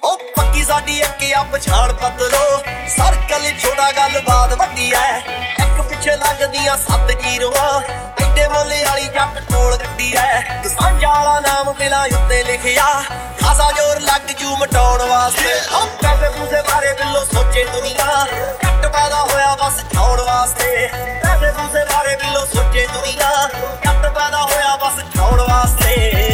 ਉਹ ਪੱਕੀ ਸਾਡੀ ਇੱਕ ਆ ਪਛਾਣ ਪਤਲੋ ਸਰਕਲ ਛੋਟਾ ਗੱਲਬਾਤ ਵੱਡੀ ਐ ਇੱਕ ਪਿੱਛੇ ਲੱਗਦੀਆਂ 7 ਜੀਰੋਆਂ ਐਡੇ ਮੋਲੇ ਵਾਲੀ ਜੱਟ ਕੋਲ ਗੱਡੀ ਐ ਸਾਂਝਾ ਵਾਲਾ ਨਾਮ ਦਿਲਾਂ ਉੱਤੇ ਲਿਖਿਆ ਖਾਸਾ ਜ਼ੋਰ ਲੱਗ ਜੂ ਮਟਾਉਣ ਵਾਸਤੇ ਉਹ ਪੈਸੇ ਪੂਸੇ ਬਾਰੇ ਬਿੱਲੋ ਸੋਚੇ ਦੁਨੀਆ ਜੱਟ ਪੈਦਾ ਹੋਇਆ ਬਸ ਛਾਉਣ ਵਾਸਤੇ ਪੈਸੇ ਪੂਸੇ ਬਾਰੇ ਬਿੱਲੋ ਸੋਚੇ ਦੁਨੀਆ ਜੱਟ ਪੈਦਾ ਹੋਇਆ ਬਸ ਛਾਉਣ ਵਾਸਤੇ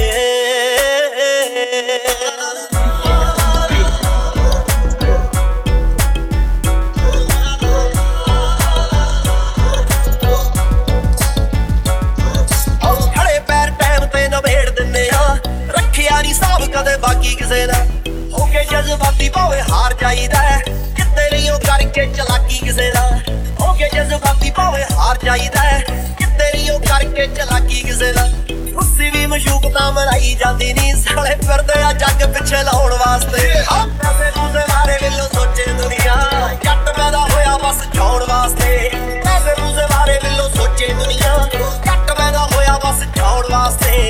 ਕਦੇ ਬਾਕੀ ਕਿਸੇ ਦਾ ਹੋ ਕੇ ਜਜ਼ਬਾਤੀ ਭਾਵੇਂ ਹਾਰ ਜਾਈਦਾ ਕਿਤੇ ਨਹੀਂ ਉਹ ਕਰਕੇ ਚਲਾਕੀ ਕਿਸੇ ਦਾ ਹੋ ਕੇ ਜਜ਼ਬਾਤੀ ਭਾਵੇਂ ਹਾਰ ਜਾਈਦਾ ਕਿਤੇ ਨਹੀਂ ਉਹ ਕਰਕੇ ਚਲਾਕੀ ਕਿਸੇ ਦਾ ਉਸੇ ਵੀ ਮਸ਼ੂਕ ਤਾਂ ਮਰਾਈ ਜਾਂਦੀ ਨਹੀਂ ਸਾਲੇ ਫਿਰਦੇ ਆ ਜੱਗ ਪਿੱਛੇ ਲਾਉਣ ਵਾਸਤੇ ਪੈਸੇ ਪੂਸੇ ਬਾਰੇ ਬਿੱਲੋ ਸੋਚੇ ਦੁਨੀਆ ਜੱਟ ਪੈਦਾ ਹੋਇਆ ਬਸ ਛਾਉਣ ਵਾਸਤੇ ਪੈਸੇ ਪੂਸੇ ਬਾਰੇ ਬਿੱਲੋ ਸੋਚੇ ਦੁਨੀਆ ਜੱਟ ਪੈਦਾ ਹੋਇਆ ਬਸ ਛਾਉਣ ਵਾਸਤੇ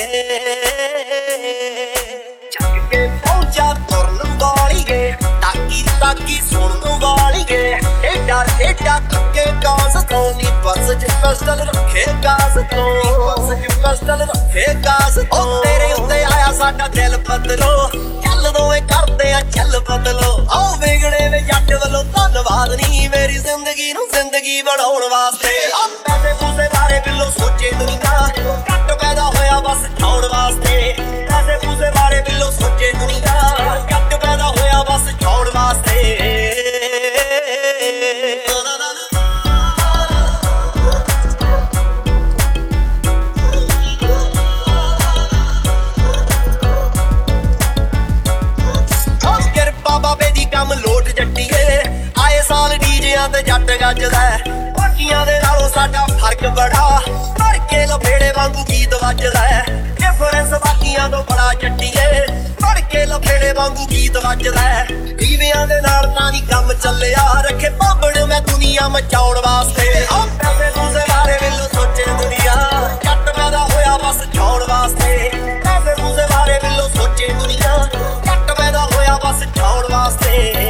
ਤਾਕੀ ਸੁਣਨ ਵਾਲੀਏ ਏਡਾ ਥੱਕੇ ਗਾਸ ਤੋਂ ਨੀ ਬਸ ਚ ਪਿਸਟਲ ਰੱਖੇ ਗਾਸ ਤੋਂ ਬਸ ਚ ਪਿਸਟਲ ਰੱਖੇ ਗਾਸ ਤੋਂ ਤੇਰੇ ਉੱਤੇ ਆਇਆ ਸਾਡਾ ਦਿਲ ਬਦਲੋ ਚੱਲ ਦੋਵੇਂ ਕਰਦੇ ਆ ਚੱਲ ਬਦਲੋ ਆਓ ਵਿਗੜੇ ਵੇ ਜੱਟ ਵੱਲੋਂ ਧੰਨਵਾਦ ਨਹੀਂ ਮੇਰੀ ਜ਼ਿੰਦਗੀ ਨੂੰ ਜ਼ਿੰਦਗੀ ਬਣਾਉਣ ਵਾਸਤੇ ਪੈਸੇ ਪੂਸੇ ਬਾਰੇ ਬਿੱਲੋ ਸੋਚੇ ਦੁਨੀਆ ਜੱਟ ਪੈਦਾ ਹੋਇਆ ਬਸ ਛਾਉਣ ਵਾਸਤੇ ਪੈਸੇ ਪੂਸੇ ਬਾਰੇ ਬਿੱਲੋ ਸੋਚੇ ਦੁਨੀਆ ਜੱਟ ਪੈਦਾ ਹੋਇਆ ਬਸ ਛਾਉਣ ਵਾਸਤੇ ਕਿਰਪਾ ਬਾਬੇ ਦੀ ਕੰਮ ਲੋਟ ਜੱਟੀਏ ਆਏ ਸਾਲ ਡੀਜਿਆਂ ਤੇ ਜੱਟ ਗੱਜਦਾ ਬਾਕੀਆਂ ਦੇ ਨਾਲੋਂ ਸਾਡਾ ਫਰਕ ਬੜਾ ਭਰ ਕੇ ਲਫੇੜੇ ਵਾਂਗੂ ਗੀਤ ਵੱਜਦਾ ਡਿਫਰੈਂਸ ਬਾਕੀਆਂ ਤੋਂ ਬੜਾ ਜੱਟੀਏ ਭਰ ਕੇ ਲਫੇੜੇ ਵਾਂਗੂ ਗੀਤ ਵੱਜਦਾ ਦੀਵਿਆਂ ਦੇ ਨਾਲ ਤਾਂ ਨਹੀਂ ਕੰਮ ਚੱਲਿਆ ਰੱਖੇ ਭਾਬੜ ਮੈਂ ਦੁਨੀਆ ਮਚਾਉਣ ਵਾਸਤੇ ਪੈਸੇ ਪੂਸੇ ਬਾਰੇ ਬਿੱਲੋ ਸੋਚੇ ਦੁਨੀਆ ਜੱਟ ਪੈਦਾ ਹੋਇਆ ਬਸ ਛਾਉਣ ਵਾਸਤੇ ਪੈਸੇ ਪੂਸੇ ਬਾਰੇ ਬਿੱਲੋ ਸੋਚੇ ਦੁਨੀਆ ਜੱਟ ਪੈਦਾ ਹੋਇਆ ਬਸ ਛਾਉਣ ਵਾਸਤੇ